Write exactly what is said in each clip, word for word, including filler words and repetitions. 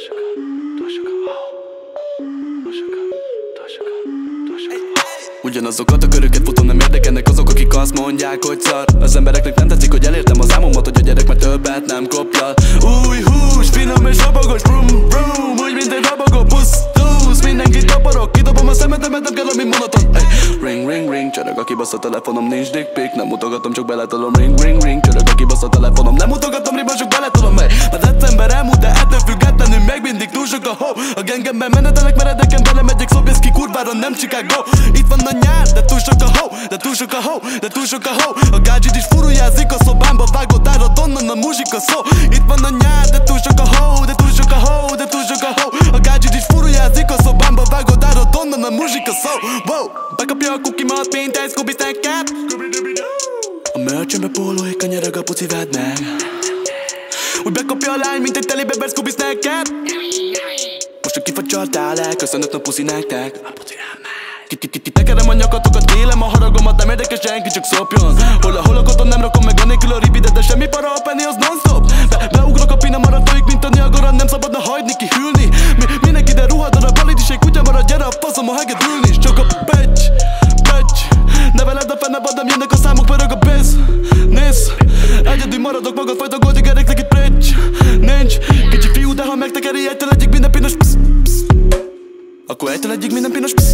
Ugyanazokat a köröket futom, nem érdekelnek azok, akik azt mondják, hogy szar. Az embereknek nem tetszik, hogy elértem az álmomat, hogy a gyerek már többet nem kopjal. Új hús, finom és rabagos, brum brum, úgy mint egy rabagó pusztúsz. Mindenkit taparok, kidobom a szemetemet, nem kell, ami monoton. Hey. Ring ring ring, csörög a kibasz a telefonom, nincs dick pic. Nem mutogatom, csak beletolom. Ring ring ring, csörög a kibasz a telefonom, nem mutogatom, riba, csak beletolom. Hey. Már december elmúlt, de ettől függetlenül még mindig túl sok a hó. A gengemben menetelek, meredeken belemegyek, Szobjeszki kurvára, nem Chicago. Itt van a nyár, de túl sok a hó, de túl sok a hó, de túl sok a hó. A gádzsid is furujázik a szobámba, vágott árad onnan a muzsika szó. Itt van a nyár, de túl sok a hó, de túl sok a hó, de túl sok a hó. A gádzsid is furujázik a szobámba, vágott árad onnan a muzsika szó. Wow, bekapja a kukimat, mint egy Scooby Snack-et. A merchembe pólóik, a nyereg a puci vedd meg. Úgy bekapja a lány, mint egy telébeber Scooby Snack-et. Most csak kifacsartál el, köszönöm a puszi nektek. A puci nem megy. Kitekerem a nyakatokat, kélem a haragomat, nem érdekel senki, csak szopjon. Hol a holokoton nem rakom meg a nélkül a ribidet, de semmi para, a penny az non-stop. Be, beugrok a pina maratóik, mint a Niagara, nem szabadna hagyni kihűlni. Mi, mindenki ide ruhadon, a balid is egy kutya marad, gyere a faszom, a hegedülni. Csak a pecs, pecs, neveled a fennebadam, jönnek a számok, pörög a biz. Nézz, egyedül maradok, magad fajta goldig ereknek itt precs. Nincs, kicsi fiú, de ha megtekeri, egytől egyik minden pinos psz, psz. Akkor egytől egyik minden pinos psz.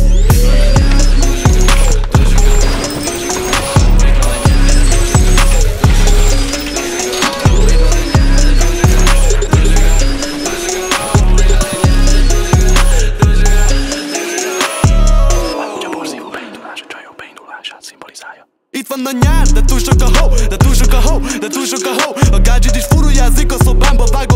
Itt van a nyár, de túl sok a hó, de túl sok a hó, de túl sok a hó. A gádzsid is furujázik a szobámba, vágott